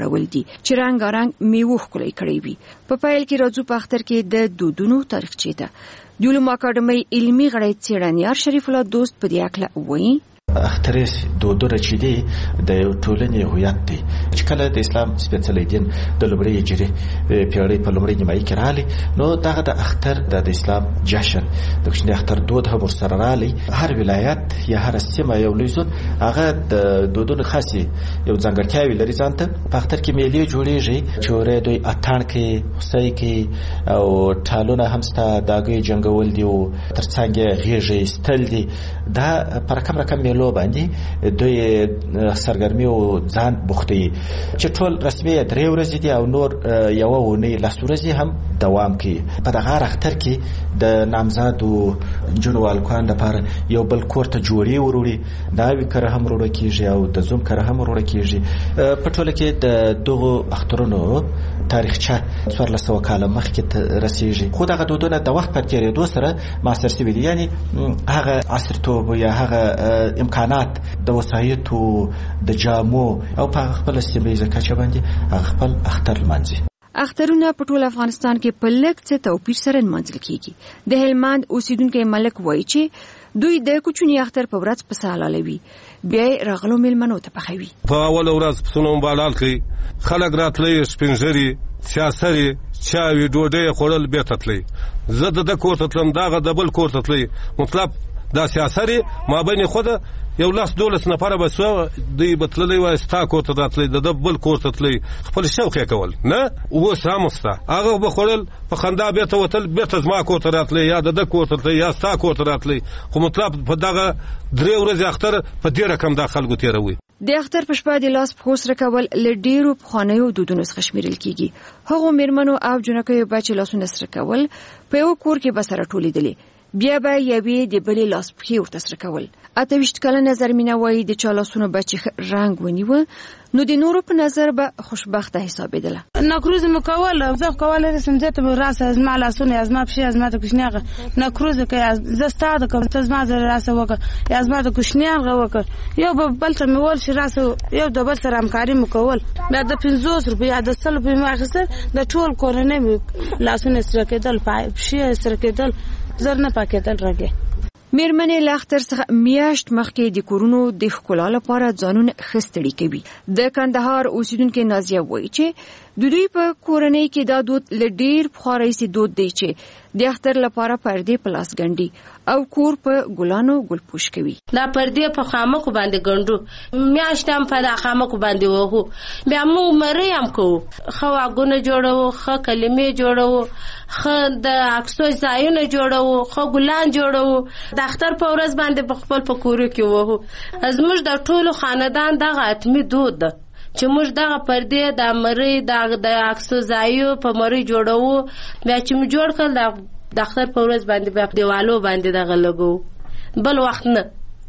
غوړول دي چې رنګارنګ میوه ښکلي کړی وي. په پیل کې راځو په اختر کې د دودونو تاریخچې ته. د علومو اکاډمۍ علمي غړی څېړنیار شریف الله دوست په دې اړه وایي. اختر دودونه چې دي د یو ټولنې هویت دی چې کله د اسلام سپېڅلی دین د لومړۍ هجري پیړۍ په لومړۍ نیمایي کې راغلی نو دغه د اختر د اسلام جشن د کوچني اختر دود هم ورسره راغلی. هر ولایت یا هر سیمه یو لوی زون هغه د دودونو خاصې یو ځانګړتیاوې لري ځان ته. په اختر کې میلې جوړېږي چې ورې دوی اتڼ کوي، خوسۍ کوي او ټالونه هم سته، داګۍ جنګول دي او تر څنګ یې غېږې ایستل دي. دا په رقم میلو باندې دوی سرګرمي او ځان بوختي چې ټول رسمي 3 ورځې دي او نور یو ونې لس ورځې هم دوام کوي. په دغه اختر کې د نامزادو جنوالکان لپاره یو بل کور ته جوړې وروړي، دا وکړه هم وروړه کیږي او د زوم کړه هم وروړه کیږي. په ټوله کې د دغه اخترونو تاریخچه 1400 کال مخکې رسیږي. خو دغه دودونه د وخت په تیریدو سره معاصر شوي دي، یعنی هغه عصرتوب یا هغه امکانات د وسایطو د جامو او په خپل سیمه کچه باندې خپل اختر لمانځي. اخترونه په ټول افغانستان کې په لږ څه توپیر سره لمانځل کیږي. د هلمند اوسیدونکو ملک وایي چې دوی د کوچني اختر په ورځ په سالالوي بیا راغلو مېلمنو ته پخوي. په اول ورځ پسونه بالال کوي، خلک راتلي سپینځري سیاسري چاوي ډوډۍ خوړل به تتلي. زه د کور ته تلم، دغه د بل کور ته تلي. مطلب دا سیاسري ما بین خود یو لاس 12 نفر بسو دی بتللی و استا کور ته راتلی د بل کور ته تللی خپل شوق یې کول نه و سامستا هغه بخورل په خندا به ته وتل به ته ما کور ته راتلی یا د کور ته یا استا کور ته راتلی. خو مطلب په دغه 3 ورځې اختر په دې رقم د خلکو تیروي. د اختر په شپه د لاس په سره کول لډیرو خوانیو دودونو څخه شمیرل کیږي. هغه میرمنو او جنکیو بچ لاسونه سره کول په یو کور کې بسره ټولیدلی، بیا به یوې د بلې لاس پښې ورته سره کول. 28 کلنه زرمینه وایي د چا لاسونه بچی رنګ ونیوه نو د نورو په نظر به خوشبخته حسابېدله. نکروز مو کوله، زه کوله رسم ځته به راسه از ما لاسونه از ما پښې از ما د کوشنیغه نکروز کې زه ستاده کوم ته ما زه راسه وکړ از ما د کوشنیغه وکړ یو به بل ته مول شي راسه یو د بل سره همکاري مو کول. بیا د 50 روپیا د 100 روپیا ما اخیستل د ټول کورنۍ لاسونه سره کېدل، پښې سره کېدل، زر نه پاکېدل راګي. میرمنې لاختر څخه میاشت مخکې د کورونو د ښکلا لپاره ځانونه خستړي کوي. د کندهار اوسیدونکو نازیه وایي چې د دوی په کورنۍ کې دا دود لډیر پخوانی سي دود دی چې د اختر لپاره پردې پلاس ګنډي او کور په ګلانو ګلپوش کوي. دا پردې په خامکو باندې ګنډو، میاشت هم په خامکو باندې وهو، بیا مو مریم کو خو اګونه جوړو، خو کلمې جوړو، خو د عکسو ځایونه جوړو، خو ګلان جوړو. د اختر په ورځ باندې په خپل پکورو کې وهو. زموږ د ټولو خاندان دغه اتمی دود ده چې موږ دغه پردې د مری د عکسو ځایو په مری جوړو. بیا چې موږ جوړ کړل د اختر په ورځ باندې بیا دیوالو باندې دغه لګو. بل وخت نه،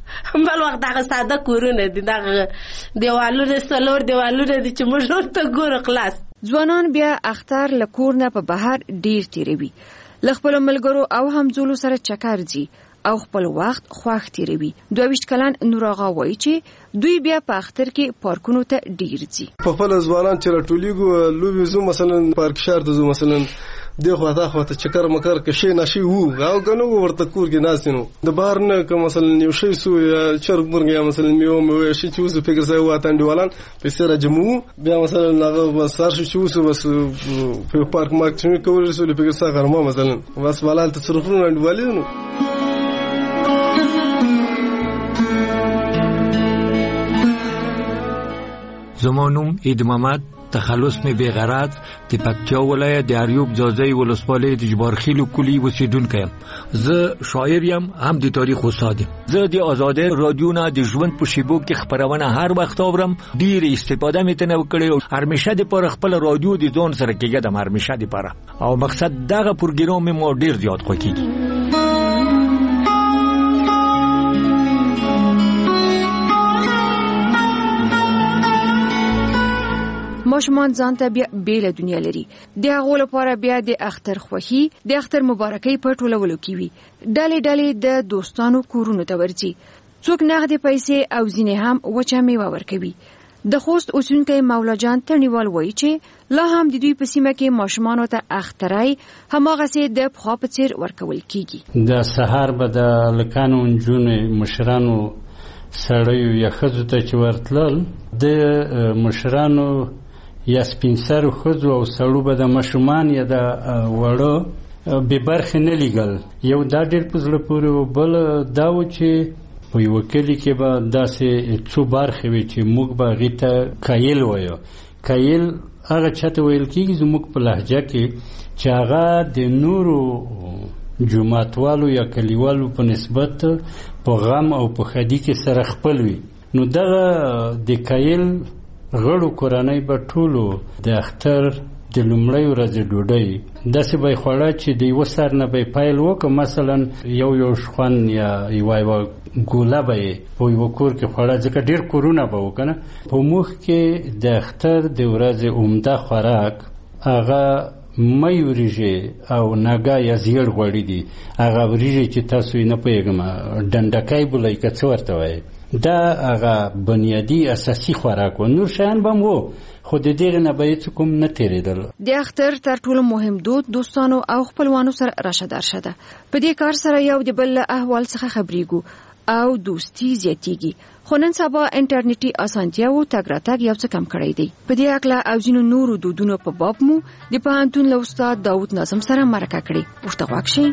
بل وخت دغه ساده کورونه دي، دغه دیوالونه سلور دیوالونه دي چې موږ ورته ګورو خلاص. ځوانان بیا اختر له کور نه په بهر ډیر تیروي، له خپل ملګرو او همزولو سره چکر ځي او خپل وخت خوښ تیروي. 22 کلن نور آغا وایي چې دوی بیا په اختر کې پارکونو ته ډیر ځي. په خپل ځوانان چې راټولیږو لوبي زو مثلا پارک شهر ته زو مثلا دغه ته چکر مکر کې شي نشي وو او کنه ورته کور کې ناسینو د بار نه کوم مثلا یو شي سو یا چرګ مرګ یا مثلا میو شي چې وسو فکر ځای واتن دیوالان په سره جمعو بیا مثلا هغه سر شي وسو بس په پارک مارکټینګ کول رسول فکر څنګه غرمه مثلا بس ولال تصرفونه دیوالینو. زمانوم عید محمد تخلص می بیغرض د پکتیا ولایت د اریوب ځاځي ولسوالۍ د جبارخیل کلی اوسیدونکی یم. زه شاعر یم هم د تاریخ استاد یم. زه د آزادۍ رادیو نه د ژوند په شیبو کې خبرونه هر وخت اورم، ډیر استفاده مې تنه وکړې. هرمشه د پر خپل رادیو د ځون سره کېږم، هرمشه د پر او مقصد دغه پروګرام مو ډیر زیات خوښیږي. ماشومان ځان ته بیا بیل دنیا لري. د هغو لپاره بیا د اختر خوښي د اختر مبارکۍ په ټولولو کې وي. ډلې د دوستانو کورونو ته ورځي. څوک نغدې پیسې او ځینې هم وچه میوه ورکوي. د خوست اوسونکی مولا جان تڼیوال وایي چې لا هم د دوی په سیمه کې ماشومانو ته اخترای هماغسې د پخوا په څیر ورکول کیږي. د سهار به د لکانو نجونې مشرانو سړیو یا ښځو ته چې ورتلل د مشرانو یا سپین سرو ښځو او سړو به د ماشومان یا د وړو بې برخې نه لیږل. یو دا ډېر په زړه پورې و. بل دا و چې په یوه کلي کې به داسې څو برخې وي چې موږ به هغې ته کایل وایو. کایل هغه چاته ویل کېږي زموږ په لهجه کې چې هغه د نورو جوماتوالو یا کلیوالو په نسبت په غم او په ښادي کې سره خپل وي. نو دغه د کایل غړو کورنۍ به ټولو د اختر د لومړۍ ورځې ډوډۍ داسې به یې خوړه چې د یوه سر نه به یې پیل وکړه. مثلا یو شخوند یا یوه ګوله به یې په یوه کور کې خوړه، ځکه ډېر کورونه به و که نه. په موږ کې د اختر د ورځې عمده خوراک هغه مۍ وریژې او ناګه یا زیړ غوړي دي. هغه وریژې چې تاسو یې نه پوهېږم ډنډکی بولئ که څه ورته وایي، دا هغه بنیادي اساسي خوراک و. نور شیان به هم و خو د دغې نه به هېڅ کوم نه تېرېدل. د اختر تر ټولو مهم دود دوستانو او خپلوانو سره راشه درشه ده. په دې کار سره یو د بل له احوال څخه خبرېږو او دوستي زیاتېږي. خو نن سبا انټرنیټي اسانتیاوو تګ راتګ یو څه کم کړی دی. په دې هکله او ځینو نورو دودونو په باب مو د پوهنتون له استاد داود ناظم سره مرکه کړې. ورته غوږ شئ.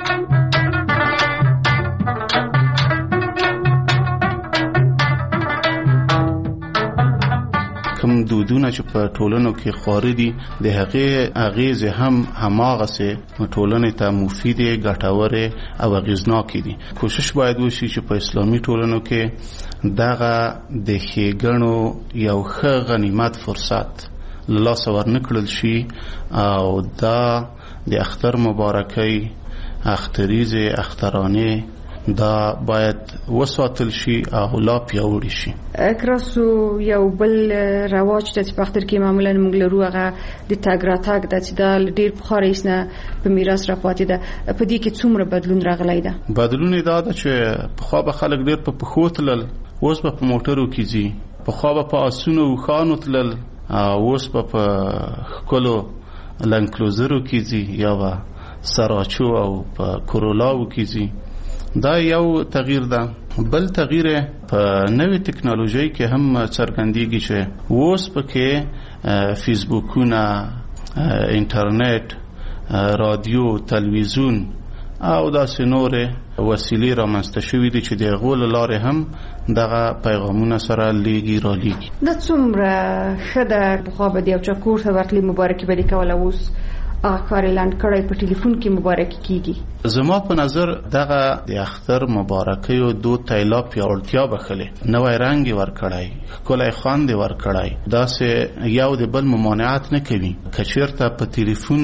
کوم دودونه چې په ټولنو کې خوري دي د هغې اغیزې هم هماغسې ټولنې ته مفیدې، ګټورې او اغیزناکې دي. کوشش باید وشي چې په اسلامي ټولنو کې دغه د ښېګڼو یو ښه غنیمت فرصت له لاسه ورنکړل شي او دا د اختر مبارکۍ، اختریزې، اخترانې دا باید وساتل شي او لا پیاوړي شي. کراسو یو بل رواج چې په اختر کې معمولا موږ لرو هغه د تګ راتګ د چې دا ډېر پخوا راهیسې په میراث راپاتې ده. په دې کې څومره بدلون راغلی ده؟ بدلون یې دا ده چې پخوا به خلک ډېر په پښو تلل، اوس به په موټرو کې ځي. پخوا به په آسونو اوښانو تلل، اوس به په ښکلو لنکلوزرو کې ځي یا به سراچو او په کورولاو کې ځي. دا یو تغییر ده. بل تغییر په نوې ټکنالوژي کې هم څرګندېږي چې اوس پکې فیسبوکونه، انټرنیټ، رادیو، تلویزیون او داسې نورې وسیلې رامنځته شوي دي چې د هغو له لارې هم دغه پیغامونه سره لیږي رالیږي. دا څومره ښه ده. پخوا به د یو چا کور ته ورتلې مبارکي به دې کوله، اوس هغه کار یې لنډ کړی په ټلیفون کې مبارکي کیږي. زما په نظر دغه د اختر مبارکیو دود ته لا پیاوړتیا بخلې، نوی رنګ یې ورکړی، ښکلی خوند یې ورکړی. داسې یو د بل ممانعت نه کوي. که چېرته په ټلیفون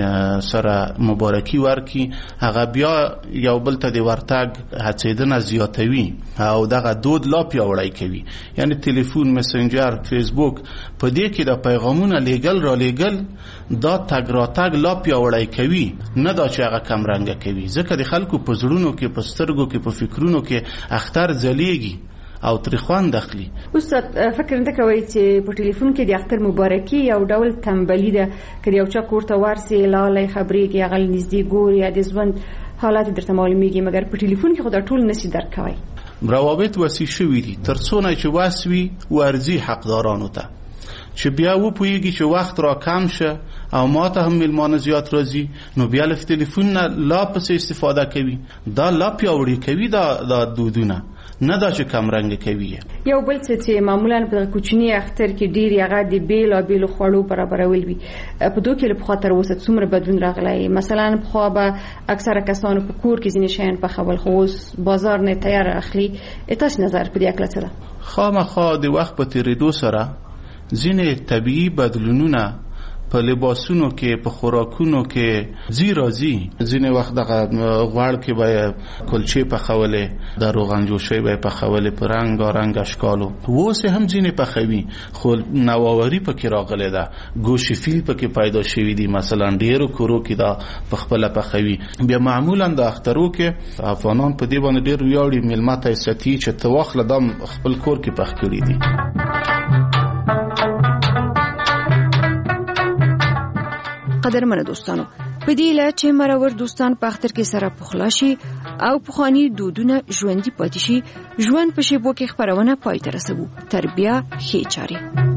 سره مبارکي ورکي، هغه بیا یو بل ته د ورتګ هڅېدنه زیاتوي او دغه دود لا پیاوړی کوي. یعنی ټلیفون، مسنجر، فیسبوک، په دې کې د پیغامونه لیږل را لیږل دا تګ راتګ لا پیاوړی کوي، نه دا چې هغه کم رنګه کوي. ځکه د خلکو په زړونو کې، په سترګو کې، په فکرونو کې اختر ځلیږي او ترې خوند اخلي. استاد فکر نه کوي چې په ټلیفون کې د اختر مبارکي یو ډول تنبلي ده؟ که یو چا کور ته ورسي لاله خبرېږي، هغه نږدې ګوري، د ژوند حالات درته معلومیږي، مګر په ټلیفون کې خو دا ټول نشي درک کوي. روابط وسیع شوي دي تر څو نه چې وسوي ورځي حقدارانو ته، چې بیا وپوهیږي چې وخت را کم شه او ما ته هم ملمانه زیات راځي، نو بیا له تلیفون نه لا پسې استفاده کوي. دا لا پیاوړي کوي دا دودونه، نه دا چې کم رنګ کوي. یو بل څه چې معمولا په کوچني اختر کې ډیر هغه د بیلابیلو خوړو برابرول وي، په دوی کې په خاطر وسه څومره بدلون راغلی. مثلا په خو به اکثره کسانو په کور کې ځینې شیان په خپل خوس بازار نه تیار اخلي. تاسو نظر په دې اړه څه ده؟ خامخا د وخت په تیریدو سره ځینې طبیعي بدلونونه په لباسونو کې، په خوراکونو کې راځي. ځینې وخت دغه غوړ کې به کلچې پخولې، د روغن جوشۍ به پخولې په رنګارنګ اشکالو. اوس هم ځینې پخوي، خو نوآوري پکې راغلې ده. ګوشې فیل پکې پیدا شوي دي، مثلا ډېرو کورو کې دا پخپله پخوي. بیا معمولا د اخترو کې افغانان په دې باندې ډېر ویاړي، میلمه ته یې ستي چې ته واخله دا خپل کور کې پخ کړي دي. قدرمن دوستانو په دې لا چې مرور دوستان په اختر کې سره پخلاشي او پخوانی دودونه ژوندۍ پاتې شي ژوند په شیبو کې خبرونه پای ته رسوي تربیه خې چاري